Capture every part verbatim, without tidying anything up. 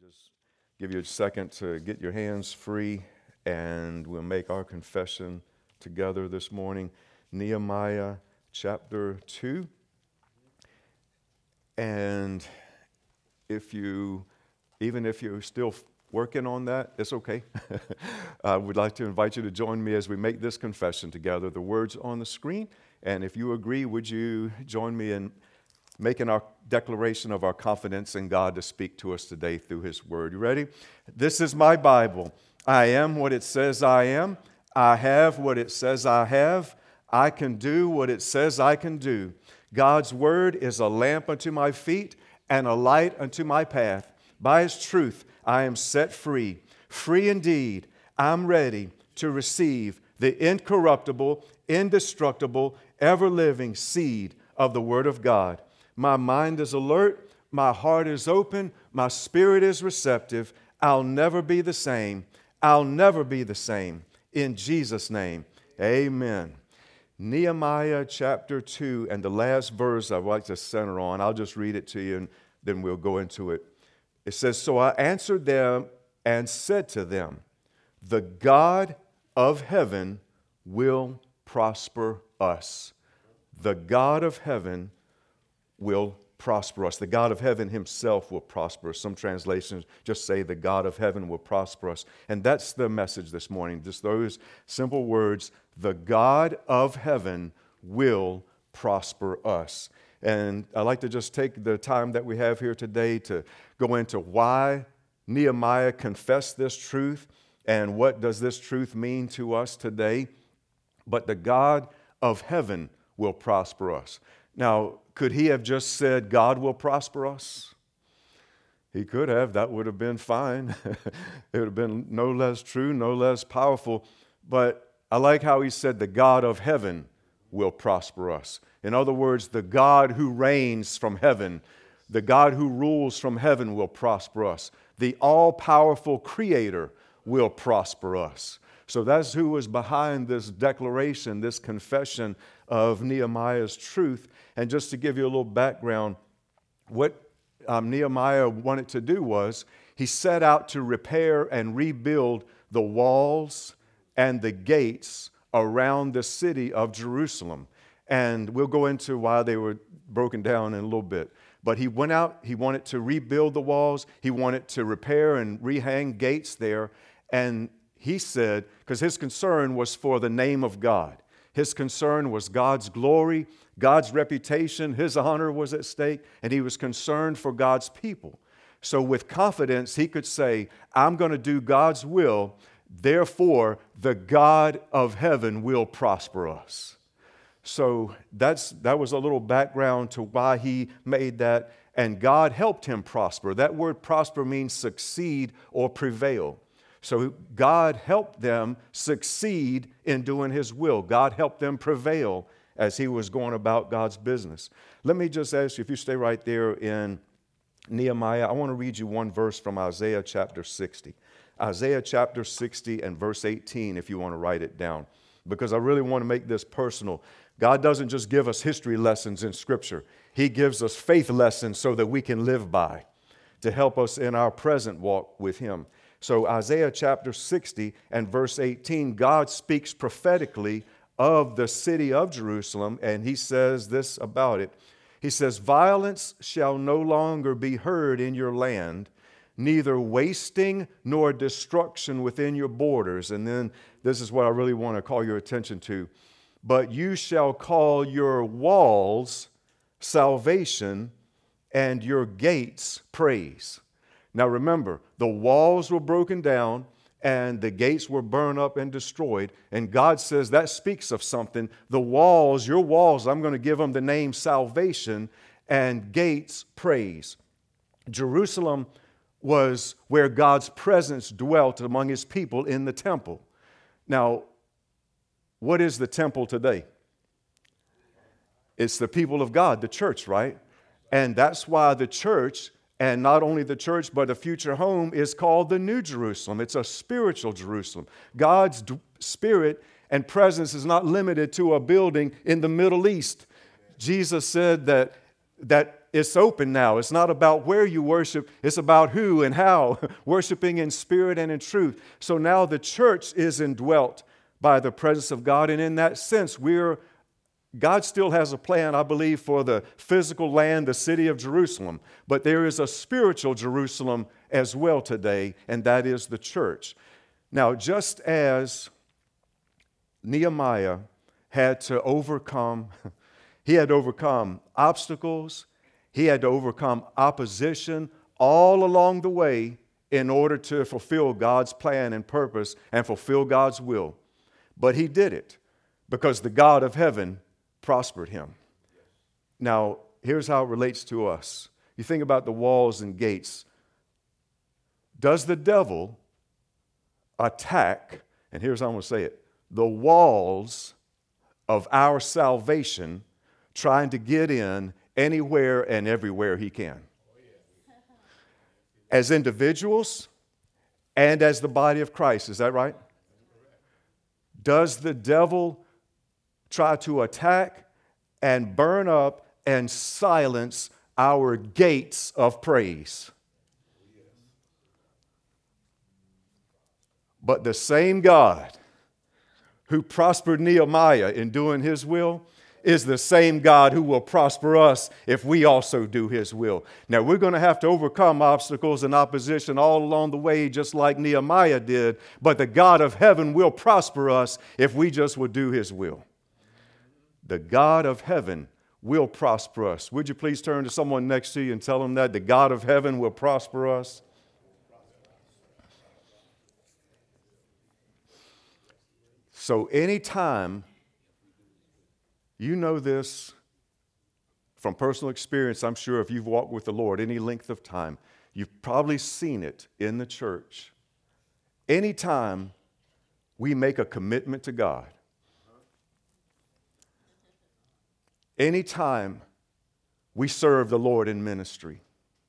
Just give you a second to get your hands free, and we'll make our confession together this morning. Nehemiah chapter two. And if you, even if you're still working on that, it's okay. I would like to invite you to join me as we make this confession together. The words on the screen. And if you agree, would you join me in making our declaration of our confidence in God to speak to us today through His Word? You ready? This is my Bible. I am what it says I am. I have what it says I have. I can do what it says I can do. God's Word is a lamp unto my feet and a light unto my path. By His truth, I am set free. Free indeed. I'm ready to receive the incorruptible, indestructible, ever-living seed of the Word of God. My mind is alert. My heart is open. My spirit is receptive. I'll never be the same. I'll never be the same. In Jesus' name, amen. Nehemiah chapter two, and the last verse I'd like to center on. I'll just read it to you, and then we'll go into it. It says, "So I answered them and said to them, the God of heaven will prosper us." The God of heaven will prosper us. The God of heaven Himself will prosper us. Some translations just say the God of heaven will prosper us. And that's the message this morning. Just those simple words, the God of heaven will prosper us. And I'd like to just take the time that we have here today to go into why Nehemiah confessed this truth and what does this truth mean to us today. But the God of heaven will prosper us. Now, could he have just said, God will prosper us? He could have. That would have been fine. It would have been no less true, no less powerful. But I like how he said, the God of heaven will prosper us. In other words, the God who reigns from heaven, the God who rules from heaven will prosper us. The all-powerful Creator will prosper us. So that's who was behind this declaration, this confession of Nehemiah's truth. And just to give you a little background, what um, Nehemiah wanted to do was he set out to repair and rebuild the walls and the gates around the city of Jerusalem. And we'll go into why they were broken down in a little bit. But he went out, he wanted to rebuild the walls, he wanted to repair and rehang gates there. And he said, because his concern was for the name of God. His concern was God's glory, God's reputation, His honor was at stake, and he was concerned for God's people. So with confidence, he could say, I'm going to do God's will, therefore the God of heaven will prosper us. So that's that was a little background to why he made that, and God helped him prosper. That word prosper means succeed or prevail. So God helped them succeed in doing His will. God helped them prevail as he was going about God's business. Let me just ask you, if you stay right there in Nehemiah, I want to read you one verse from Isaiah chapter sixty. Isaiah chapter sixty and verse eighteen, if you want to write it down, because I really want to make this personal. God doesn't just give us history lessons in Scripture. He gives us faith lessons so that we can live by, to help us in our present walk with Him. So Isaiah chapter sixty and verse eighteen, God speaks prophetically of the city of Jerusalem, and He says this about it. He says, violence shall no longer be heard in your land, neither wasting nor destruction within your borders. And then this is what I really want to call your attention to. But you shall call your walls salvation and your gates praise. Now remember, the walls were broken down and the gates were burned up and destroyed. And God says that speaks of something. The walls, your walls, I'm going to give them the name salvation, and gates praise. Jerusalem was where God's presence dwelt among His people in the temple. Now, what is the temple today? It's the people of God, the church, right? And that's why the church, and not only the church, but a future home, is called the New Jerusalem. It's a spiritual Jerusalem. God's d- spirit and presence is not limited to a building in the Middle East. Jesus said that, that it's open now. It's not about where you worship. It's about who and how, worshiping in spirit and in truth. So now the church is indwelt by the presence of God. And in that sense, we're God still has a plan, I believe, for the physical land, the city of Jerusalem. But there is a spiritual Jerusalem as well today, and that is the church. Now, just as Nehemiah had to overcome, he had to overcome obstacles, he had to overcome opposition all along the way in order to fulfill God's plan and purpose and fulfill God's will. But he did it because the God of heaven prospered him. Now, here's how it relates to us. You think about the walls and gates. Does the devil attack, and here's how I'm going to say it, the walls of our salvation, trying to get in anywhere and everywhere he can? As individuals and as the body of Christ, is that right? Does the devil try to attack and burn up and silence our gates of praise? But the same God who prospered Nehemiah in doing his will is the same God who will prosper us if we also do his will. Now, we're going to have to overcome obstacles and opposition all along the way, just like Nehemiah did, but the God of heaven will prosper us if we just will do his will. The God of heaven will prosper us. Would you please turn to someone next to you and tell them that the God of heaven will prosper us? So anytime, you know this from personal experience, I'm sure if you've walked with the Lord any length of time, you've probably seen it in the church. Anytime we make a commitment to God, anytime we serve the Lord in ministry,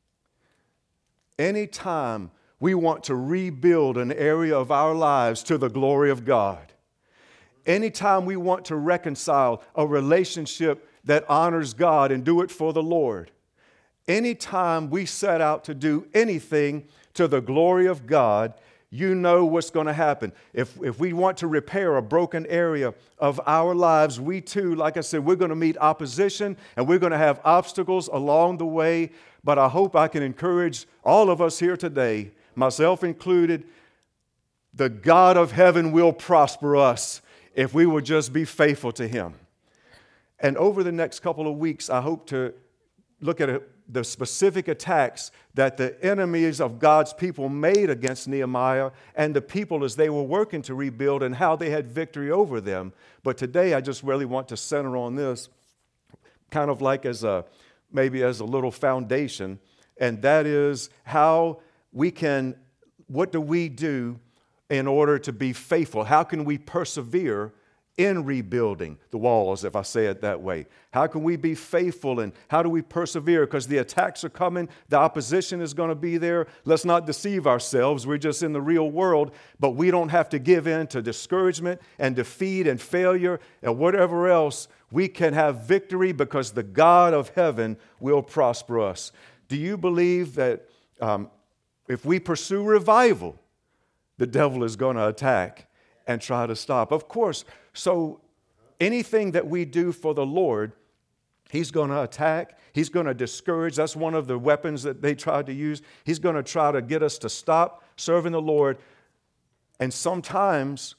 anytime we want to rebuild an area of our lives to the glory of God, anytime we want to reconcile a relationship that honors God and do it for the Lord, anytime we set out to do anything to the glory of God, you know what's going to happen. If, if we want to repair a broken area of our lives, we too, like I said, we're going to meet opposition and we're going to have obstacles along the way. But I hope I can encourage all of us here today, myself included, the God of heaven will prosper us if we will just be faithful to him. And over the next couple of weeks, I hope to look at a, the specific attacks that the enemies of God's people made against Nehemiah and the people as they were working to rebuild and how they had victory over them. But today, I just really want to center on this, kind of like as a, maybe as a little foundation, and that is how we can, what do we do in order to be faithful? How can we persevere in rebuilding the walls, if I say it that way? How can we be faithful and how do we persevere? Because the attacks are coming, the opposition is going to be there. Let's not deceive ourselves. We're just in the real world, but we don't have to give in to discouragement and defeat and failure and whatever else. We can have victory because the God of heaven will prosper us. Do you believe that um, if we pursue revival, the devil is going to attack and try to stop? Of course. So anything that we do for the Lord, he's going to attack. He's going to discourage. That's one of the weapons that they tried to use. He's going to try to get us to stop serving the Lord. And sometimes,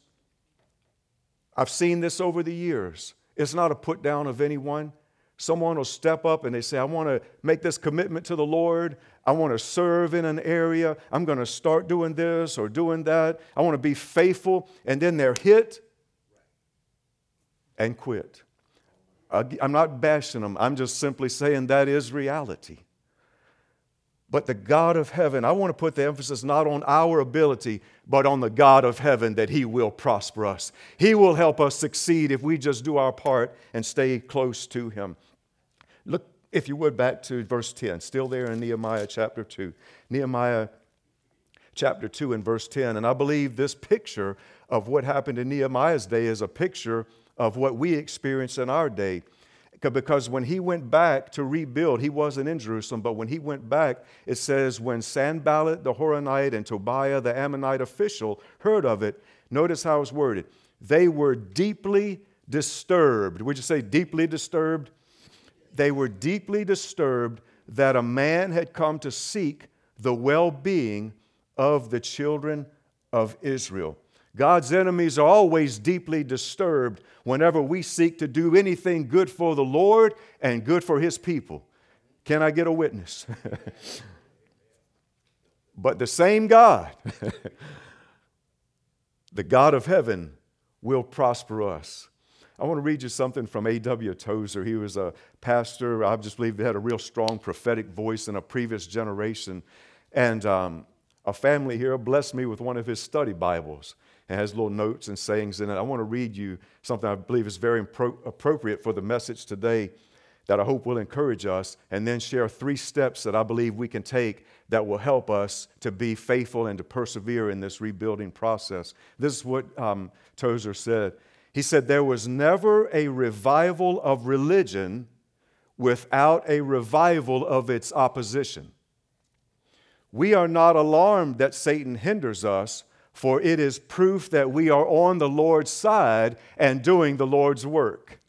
I've seen this over the years. It's not a put down of anyone. Someone will step up and they say, I want to make this commitment to the Lord. I want to serve in an area. I'm going to start doing this or doing that. I want to be faithful. And then they're hit and quit. I'm not bashing them. I'm just simply saying that is reality. But the God of heaven, I want to put the emphasis not on our ability, but on the God of heaven, that he will prosper us. He will help us succeed if we just do our part and stay close to him. Look, if you would, back to verse ten, still there in Nehemiah chapter two. Nehemiah chapter two and verse ten. And I believe this picture of what happened in Nehemiah's day is a picture of what we experience in our day. Because when he went back to rebuild, he wasn't in Jerusalem, but when he went back, it says when Sanballat the Horonite and Tobiah the Ammonite official heard of it, notice how it's worded. They were deeply disturbed. Would you say deeply disturbed? They were deeply disturbed that a man had come to seek the well-being of the children of Israel. God's enemies are always deeply disturbed whenever we seek to do anything good for the Lord and good for His people. Can I get a witness? But the same God, the God of heaven, will prosper us. I want to read you something from A W Tozer. He was a pastor. I just believe he had a real strong prophetic voice in a previous generation. And um, a family here blessed me with one of his study Bibles. It has little notes and sayings in it. I want to read you something I believe is very impro- appropriate for the message today that I hope will encourage us, and then share three steps that I believe we can take that will help us to be faithful and to persevere in this rebuilding process. This is what um, Tozer said. He said, there was never a revival of religion without a revival of its opposition. We are not alarmed that Satan hinders us, for it is proof that we are on the Lord's side and doing the Lord's work.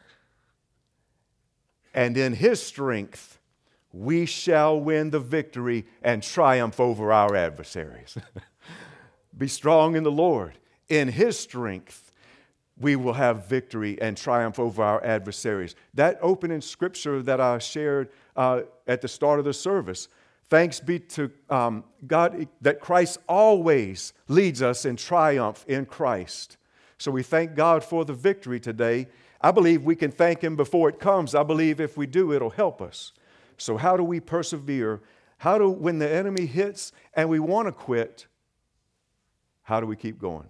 And in His strength, we shall win the victory and triumph over our adversaries. Be strong in the Lord. In His strength, we will have victory and triumph over our adversaries. That opening scripture that I shared uh, at the start of the service, thanks be to um, God that Christ always leads us in triumph in Christ. So we thank God for the victory today. I believe we can thank Him before it comes. I believe if we do, it'll help us. So how do we persevere? How do, when the enemy hits and we want to quit, how do we keep going?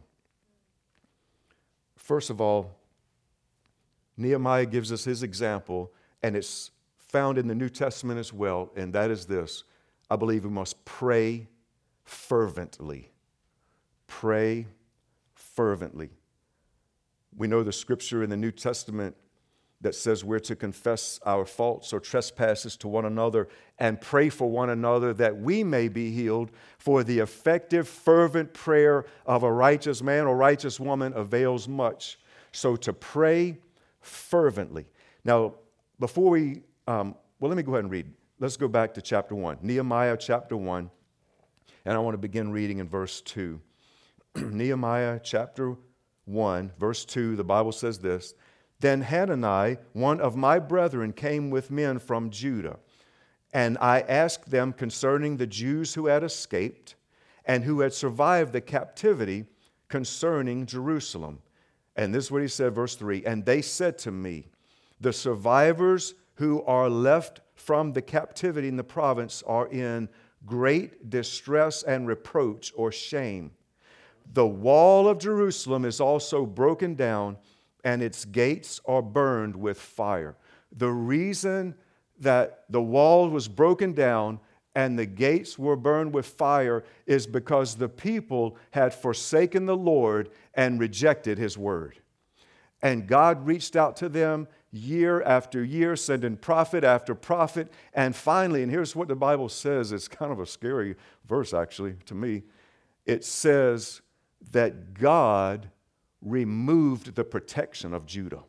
First of all, Nehemiah gives us his example, and it's found in the New Testament as well, and that is this. I believe we must pray fervently. Pray fervently. We know the scripture in the New Testament that says we're to confess our faults or trespasses to one another and pray for one another that we may be healed, for the effective, fervent prayer of a righteous man or righteous woman avails much. So to pray fervently. Now, before we, um, well, let me go ahead and read. Let's go back to chapter one, Nehemiah chapter one, and I want to begin reading in verse two. Nehemiah chapter one, verse two, the Bible says this, Then Hanani, one of my brethren, came with men from Judah, and I asked them concerning the Jews who had escaped and who had survived the captivity concerning Jerusalem. And this is what he said, verse three, And they said to me, the survivors who are left from the captivity in the province are in great distress and reproach or shame. The wall of Jerusalem is also broken down, and its gates are burned with fire. The reason that the wall was broken down and the gates were burned with fire is because the people had forsaken the Lord and rejected His word. And God reached out to them year after year, sending prophet after prophet. And finally, and here's what the Bible says, it's kind of a scary verse actually to me. It says that God removed the protection of Judah.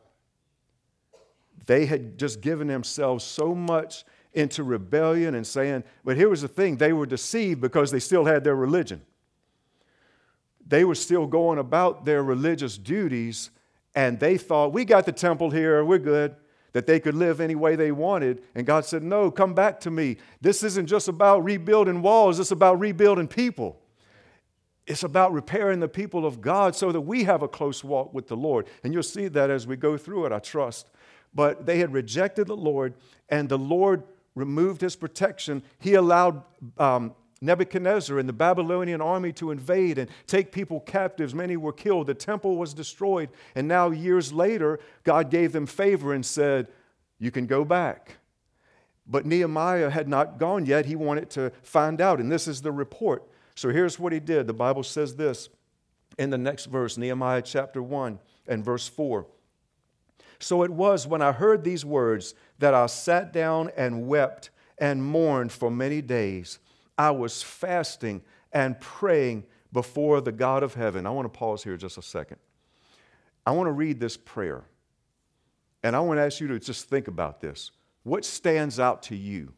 They had just given themselves so much into rebellion and saying, but here was the thing, they were deceived because they still had their religion. They were still going about their religious duties, and they thought, we got the temple here, we're good, that they could live any way they wanted. And God said, no, come back to me. This isn't just about rebuilding walls, it's about rebuilding people. It's about repairing the people of God so that we have a close walk with the Lord. And you'll see that as we go through it, I trust. But they had rejected the Lord, and the Lord removed His protection. He allowed um, Nebuchadnezzar and the Babylonian army to invade and take people captives. Many were killed. The temple was destroyed. And now, years later, God gave them favor and said, you can go back. But Nehemiah had not gone yet. He wanted to find out. And this is the report. So here's what he did. The Bible says this in the next verse, Nehemiah chapter one and verse four. So it was when I heard these words that I sat down and wept and mourned for many days. I was fasting and praying before the God of heaven. I want to pause here just a second. I want to read this prayer. And I want to ask you to just think about this. What stands out to you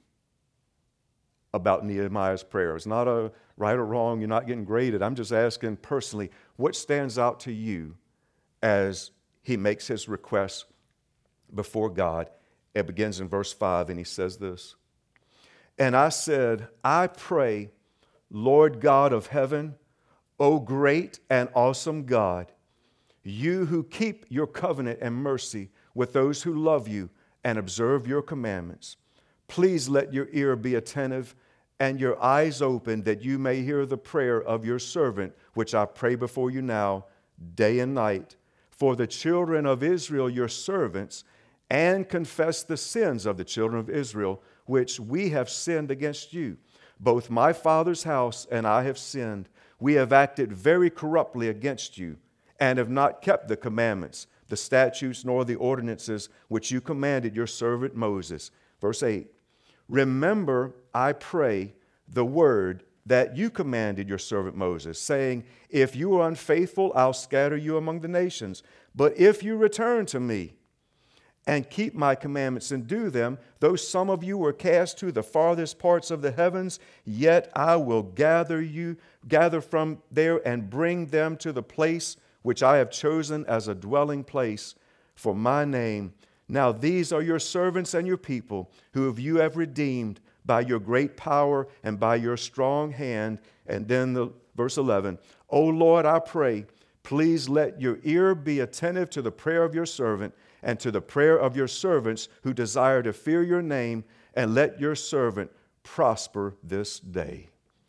about Nehemiah's prayer? It's not a right or wrong. You're not getting graded. I'm just asking personally, what stands out to you as he makes his request before God? It begins in verse five, and he says this. And I said, I pray, Lord God of heaven, O great and awesome God, you who keep your covenant and mercy with those who love you and observe your commandments, please let your ear be attentive and your eyes open, that you may hear the prayer of your servant, which I pray before you now, day and night, for the children of Israel, your servants, and confess the sins of the children of Israel, which we have sinned against you. Both my father's house and I have sinned. We have acted very corruptly against you, and have not kept the commandments, the statutes, nor the ordinances which you commanded your servant Moses. Verse eight. Remember, I pray, the word that you commanded your servant Moses, saying, if you are unfaithful, I'll scatter you among the nations. But if you return to me and keep my commandments and do them, though some of you were cast to the farthest parts of the heavens, yet I will gather you, gather from there and bring them to the place which I have chosen as a dwelling place for my name. Now these are your servants and your people, who you have redeemed by your great power and by your strong hand. And then the verse eleven, O Lord, I pray, please let your ear be attentive to the prayer of your servant and to the prayer of your servants who desire to fear your name, and let your servant prosper this day.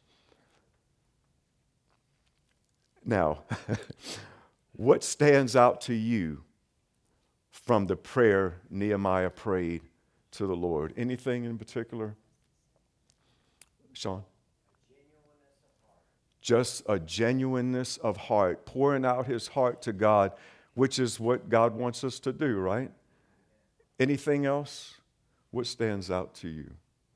Now, what stands out to you from the prayer Nehemiah prayed to the Lord? Anything in particular? Sean? Just a genuineness of heart, pouring out his heart to God, which is what God wants us to do, right? Anything else? What stands out to you?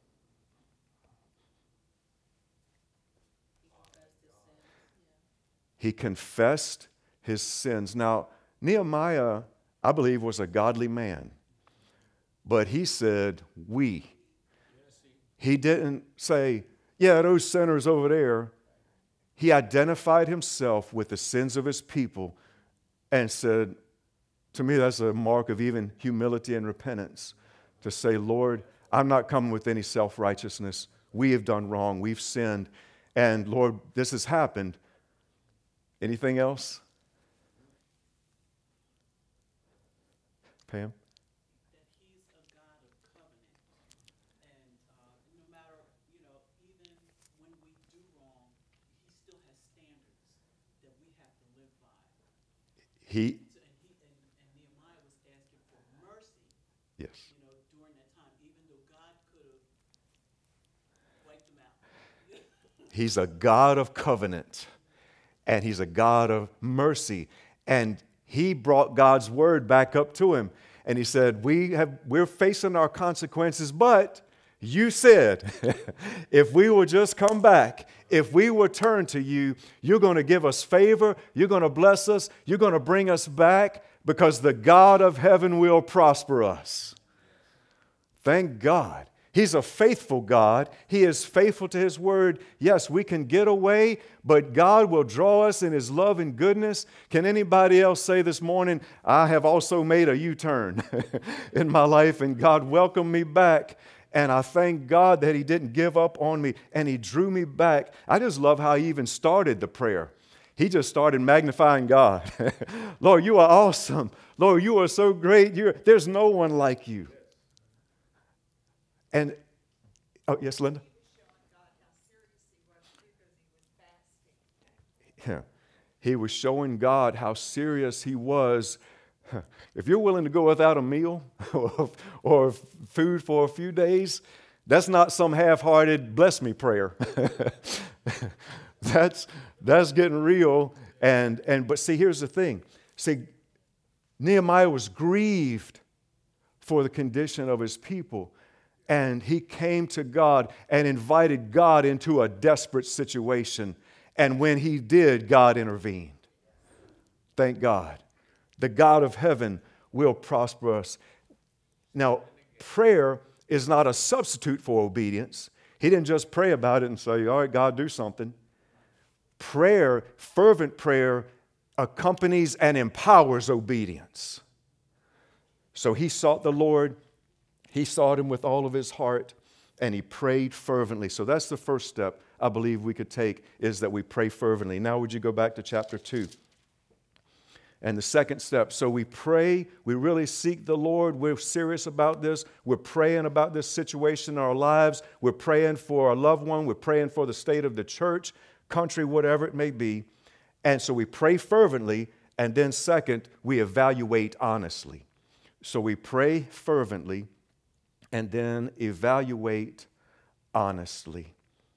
He confessed his sins. Now, Nehemiah, I believe, was a godly man. But he said, we. He didn't say, yeah, those sinners over there. He identified himself with the sins of his people and said, to me, that's a mark of even humility and repentance, to say, Lord, I'm not coming with any self-righteousness. We have done wrong. We've sinned. And Lord, this has happened. Anything else? Pam? That he's a God of covenant. And uh, no matter, you know, even when we do wrong, he still has standards that we have to live by. He, So, and, he, and, and Nehemiah was asking for mercy, yes. you know, during that time, even though God could have wiped him out. He's a God of covenant, and he's a God of mercy. And he brought God's word back up to him. And he said, we have, we're facing our consequences, but you said, if we will just come back, if we will turn to you, you're going to give us favor, you're going to bless us, you're going to bring us back, because the God of heaven will prosper us. Thank God. He's a faithful God. He is faithful to his word. Yes, we can get away, but God will draw us in his love and goodness. Can anybody else say this morning, I have also made a U-turn in my life, and God welcomed me back, and I thank God that he didn't give up on me, and he drew me back. I just love how he even started the prayer. He just started magnifying God. Lord, you are awesome. Lord, you are so great. You're, there's no one like you. And, oh, yes, Linda? Yeah. He was showing God how serious he was. If you're willing to go without a meal or, or food for a few days, that's not some half-hearted bless me prayer. that's, that's getting real. And, and, but see, here's the thing. See, Nehemiah was grieved for the condition of his people. And he came to God and invited God into a desperate situation. And when he did, God intervened. Thank God. The God of heaven will prosper us. Now, prayer is not a substitute for obedience. He didn't just pray about it and say, all right, God, do something. Prayer, fervent prayer, accompanies and empowers obedience. So he sought the Lord. He sought him with all of his heart, and he prayed fervently. So that's the first step I believe we could take, is that we pray fervently. Now would you go back to chapter two? And the second step, so we pray, we really seek the Lord. We're serious about this. We're praying about this situation in our lives. We're praying for our loved one. We're praying for the state of the church, country, whatever it may be. And so we pray fervently, and then second, we evaluate honestly. So we pray fervently, and then evaluate honestly.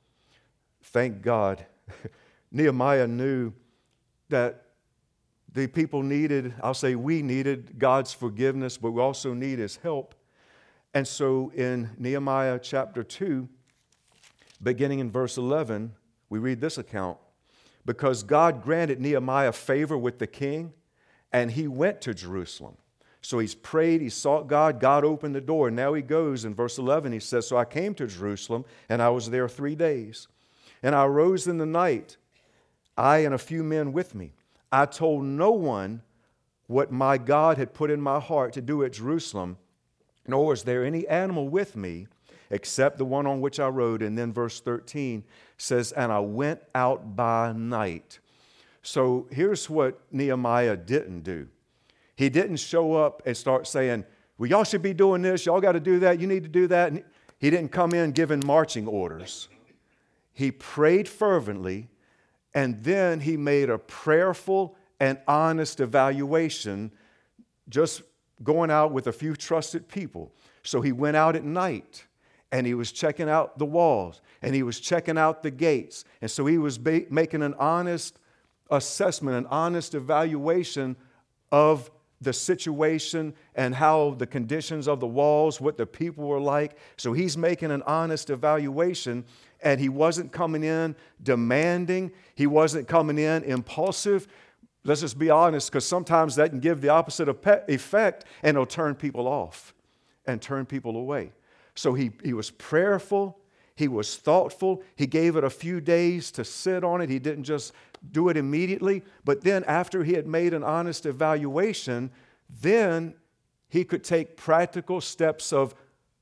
Thank God. Nehemiah knew that the people needed, I'll say we needed God's forgiveness, but we also need his help. And so in Nehemiah chapter two, beginning in verse eleven, we read this account. Because God granted Nehemiah favor with the king, and he went to Jerusalem. So he's prayed, he sought God, God opened the door. And now he goes in verse eleven, he says, so I came to Jerusalem, and I was there three days. And I arose in the night, I and a few men with me. I told no one what my God had put in my heart to do at Jerusalem, nor was there any animal with me except the one on which I rode. And then verse thirteen says, and I went out by night. So here's what Nehemiah didn't do. He didn't show up and start saying, well, y'all should be doing this. Y'all got to do that. You need to do that. And he didn't come in giving marching orders. He prayed fervently, and then he made a prayerful and honest evaluation, just going out with a few trusted people. So he went out at night, and he was checking out the walls, and he was checking out the gates. And so he was ba- making an honest assessment, an honest evaluation of the situation and how the conditions of the walls, what the people were like. So he's making an honest evaluation, and he wasn't coming in demanding. He wasn't coming in impulsive. Let's just be honest, because sometimes that can give the opposite effect, and it'll turn people off and turn people away. So he, he was prayerful. He was thoughtful. He gave it a few days to sit on it. He didn't just do it immediately. But then after he had made an honest evaluation, then he could take practical steps of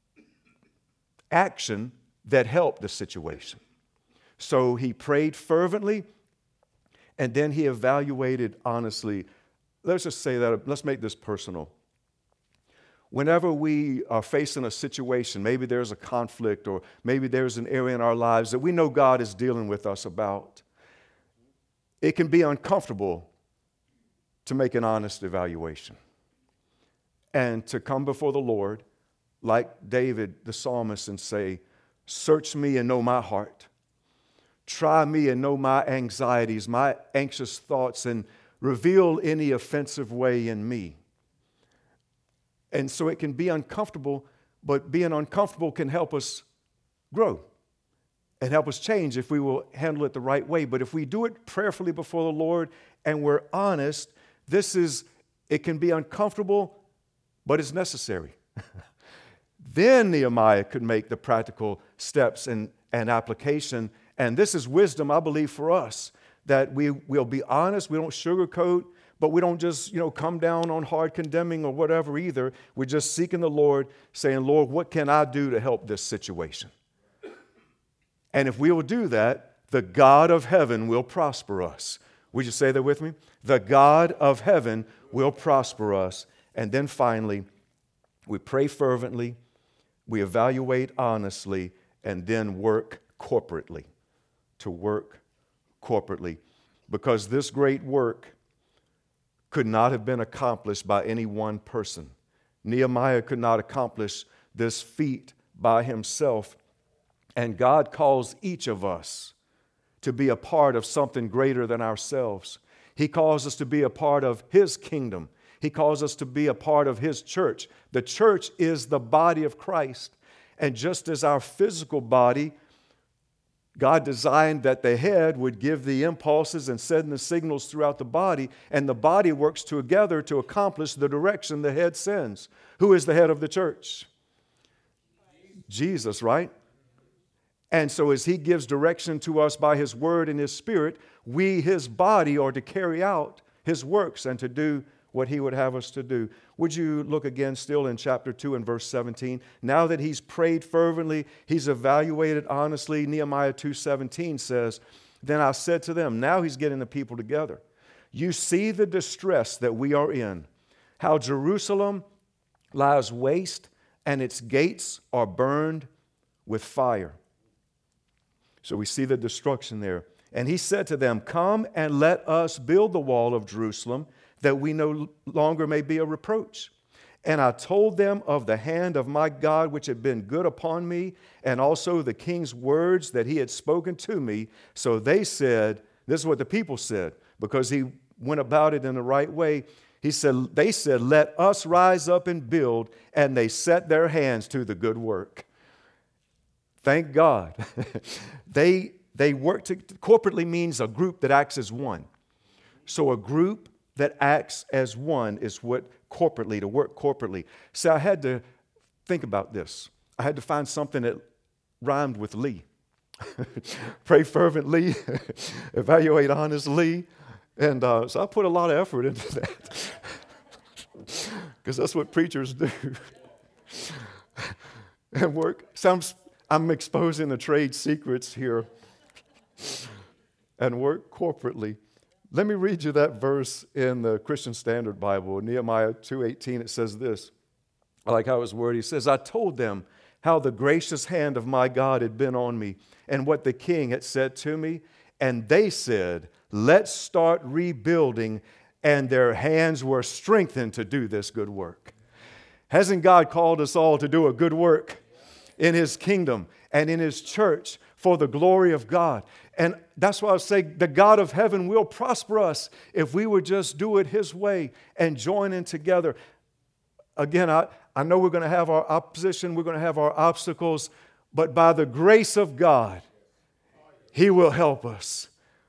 action that helped the situation. So he prayed fervently, and then he evaluated honestly. Let's just say that, let's make this personal. Whenever we are facing a situation, maybe there's a conflict, or maybe there's an area in our lives that we know God is dealing with us about, it can be uncomfortable to make an honest evaluation and to come before the Lord like David, the psalmist, and say, search me and know my heart. Try me and know my anxieties, my anxious thoughts, and reveal any offensive way in me. And so it can be uncomfortable, but being uncomfortable can help us grow and help us change if we will handle it the right way. But if we do it prayerfully before the Lord and we're honest, this is, it can be uncomfortable, but it's necessary. Then Nehemiah could make the practical steps and, and application. And this is wisdom, I believe, for us, that we will be honest, we don't sugarcoat, but we don't just, you know, come down on hard condemning or whatever either. We're just seeking the Lord, saying, Lord, what can I do to help this situation? And if we will do that, the God of heaven will prosper us. Would you say that with me? The God of heaven will prosper us. And then finally, we pray fervently, we evaluate honestly, and then work corporately. To work corporately. Because this great work could not have been accomplished by any one person. Nehemiah could not accomplish this feat by himself. And God calls each of us to be a part of something greater than ourselves. He calls us to be a part of His kingdom. He calls us to be a part of His church. The church is the body of Christ. And just as our physical body, God designed that the head would give the impulses and send the signals throughout the body, and the body works together to accomplish the direction the head sends. Who is the head of the church? Jesus, right? And so as He gives direction to us by His Word and His Spirit, we, His body, are to carry out His works and to do what He would have us to do. Would you look again still in chapter two and verse seventeen? Now that he's prayed fervently, he's evaluated honestly, Nehemiah two seventeen says, then I said to them, now he's getting the people together. You see the distress that we are in, how Jerusalem lies waste and its gates are burned with fire. So we see the destruction there. And he said to them, come and let us build the wall of Jerusalem, that we no longer may be a reproach. And I told them of the hand of my God which had been good upon me, and also the king's words that he had spoken to me. So they said, this is what the people said, because he went about it in the right way. He said, they said, let us rise up and build, and they set their hands to the good work. Thank God. they, they work to, corporately means a group that acts as one. So a group that acts as one is what corporately, to work corporately. So I had to think about this. I had to find something that rhymed with Lee. Pray fervently, evaluate honestly. And uh, so I put a lot of effort into that because that's what preachers do. And work. So I'm, I'm exposing the trade secrets here. And work corporately. Let me read you that verse in the Christian Standard Bible, Nehemiah two eighteen. It says this. I like how it's worded. He says, I told them how the gracious hand of my God had been on me and what the king had said to me. And they said, let's start rebuilding. And their hands were strengthened to do this good work. Hasn't God called us all to do a good work in His kingdom and in His church for the glory of God? And that's why I say the God of heaven will prosper us if we would just do it His way and join in together. Again, I, I know we're going to have our opposition, we're going to have our obstacles, but by the grace of God, He will help us.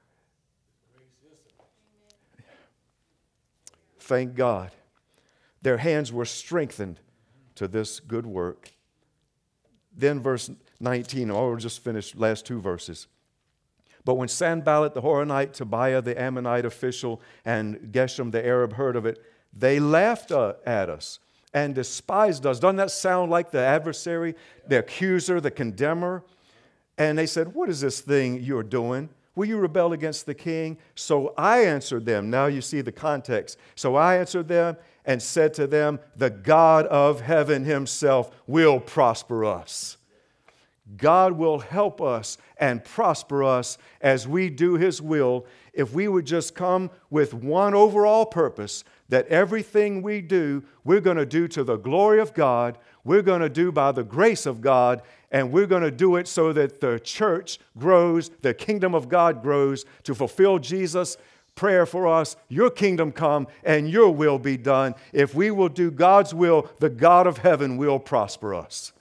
Thank God. Their hands were strengthened to this good work. Then verse nineteen, I'll just finish last two verses. But when Sanballat the Horonite, Tobiah the Ammonite official, and Geshem the Arab heard of it, they laughed uh, at us and despised us. Doesn't that sound like the adversary, the accuser, the condemner? And they said, what is this thing you're doing? Will you rebel against the king? So I answered them. Now you see the context. So I answered them and said to them, the God of heaven Himself will prosper us. God will help us and prosper us as we do His will if we would just come with one overall purpose, that everything we do, we're going to do to the glory of God, we're going to do by the grace of God, and we're going to do it so that the church grows, the kingdom of God grows to fulfill Jesus' prayer for us, your kingdom come and your will be done. If we will do God's will, the God of heaven will prosper us.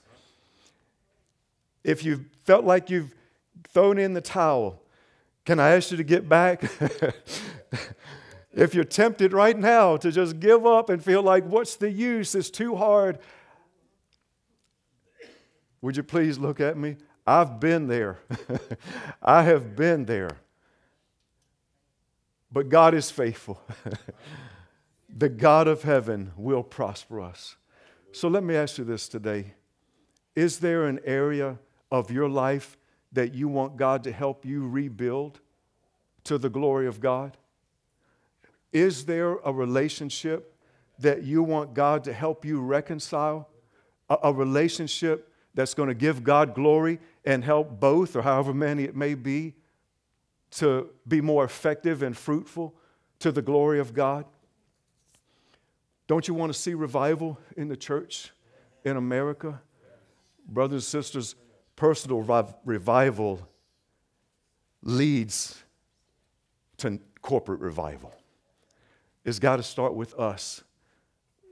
If you've felt like you've thrown in the towel, can I ask you to get back? If you're tempted right now to just give up and feel like, what's the use? It's too hard. Would you please look at me? I've been there. I have been there. But God is faithful. The God of heaven will prosper us. So let me ask you this today. Is there an area of your life that you want God to help you rebuild to the glory of God? Is there a relationship that you want God to help you reconcile? A, a relationship that's going to give God glory and help both, or however many it may be, to be more effective and fruitful to the glory of God? Don't you want to see revival in the church in America? Brothers and sisters, personal revival leads to corporate revival. It's got to start with us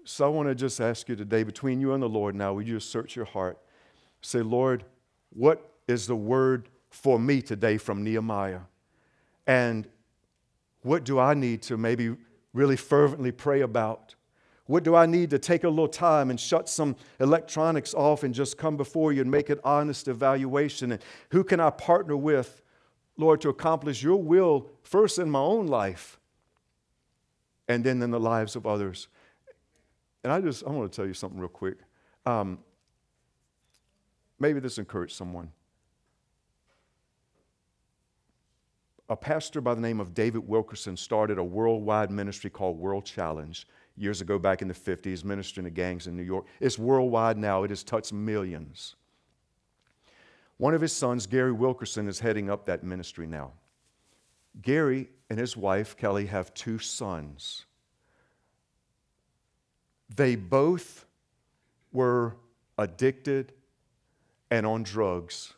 So I want to just ask you today, between you and the Lord now, will you just search your heart? Say, Lord, what is the word for me today from Nehemiah? And what do I need to maybe really fervently pray about? What do I need to take a little time and shut some electronics off and just come before you and make an honest evaluation? And who can I partner with, Lord, to accomplish your will first in my own life and then in the lives of others? And I just, I want to tell you something real quick. Um, maybe this encouraged someone. A pastor by the name of David Wilkerson started a worldwide ministry called World Challenge years ago, back in the fifties, ministering to gangs in New York. It's worldwide now. It has touched millions. One of his sons, Gary Wilkerson, is heading up that ministry now. Gary and his wife, Kelly, have two sons. They both were addicted and on drugs.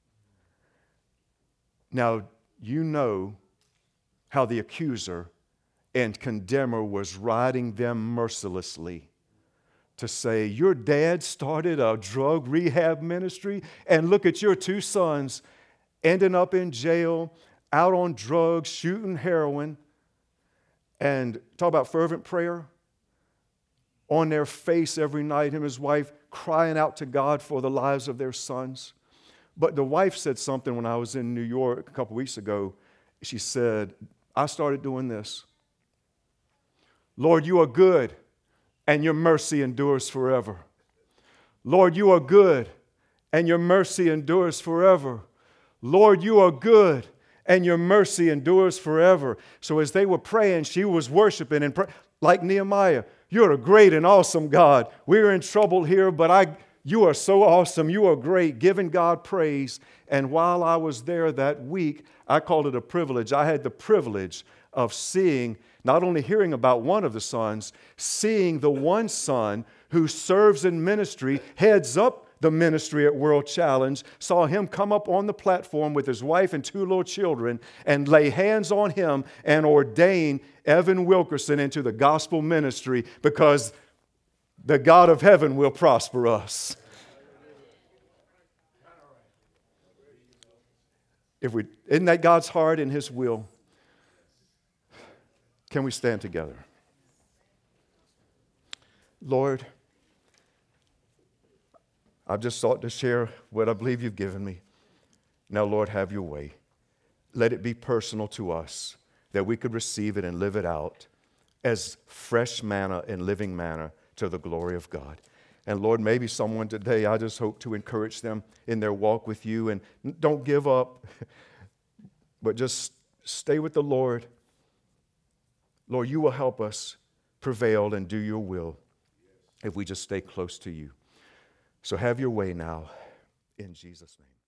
Now, you know how the accuser and condemner was riding them mercilessly to say, your dad started a drug rehab ministry, and look at your two sons ending up in jail, out on drugs, shooting heroin. And talk about fervent prayer. On their face every night, him and his wife crying out to God for the lives of their sons. But the wife said something when I was in New York a couple weeks ago. She said, I started doing this. Lord, you are good, and your mercy endures forever. Lord, you are good, and your mercy endures forever. Lord, you are good, and your mercy endures forever. So as they were praying, she was worshiping and pray- like Nehemiah. You're a great and awesome God. We're in trouble here, but I, you are so awesome. You are great, giving God praise. And while I was there that week, I called it a privilege. I had the privilege of seeing, not only hearing about one of the sons, seeing the one son who serves in ministry, heads up the ministry at World Challenge, saw him come up on the platform with his wife and two little children and lay hands on him and ordain Evan Wilkerson into the gospel ministry, because the God of heaven will prosper us. If we, isn't that God's heart and his will? Can we stand together? Lord, I've just sought to share what I believe you've given me. Now, Lord, have your way. Let it be personal to us, that we could receive it and live it out as fresh manna and living manna to the glory of God. And Lord, maybe someone today, I just hope to encourage them in their walk with you. And don't give up, but just stay with the Lord. Lord, you will help us prevail and do your will if we just stay close to you. So have your way now, in Jesus' name.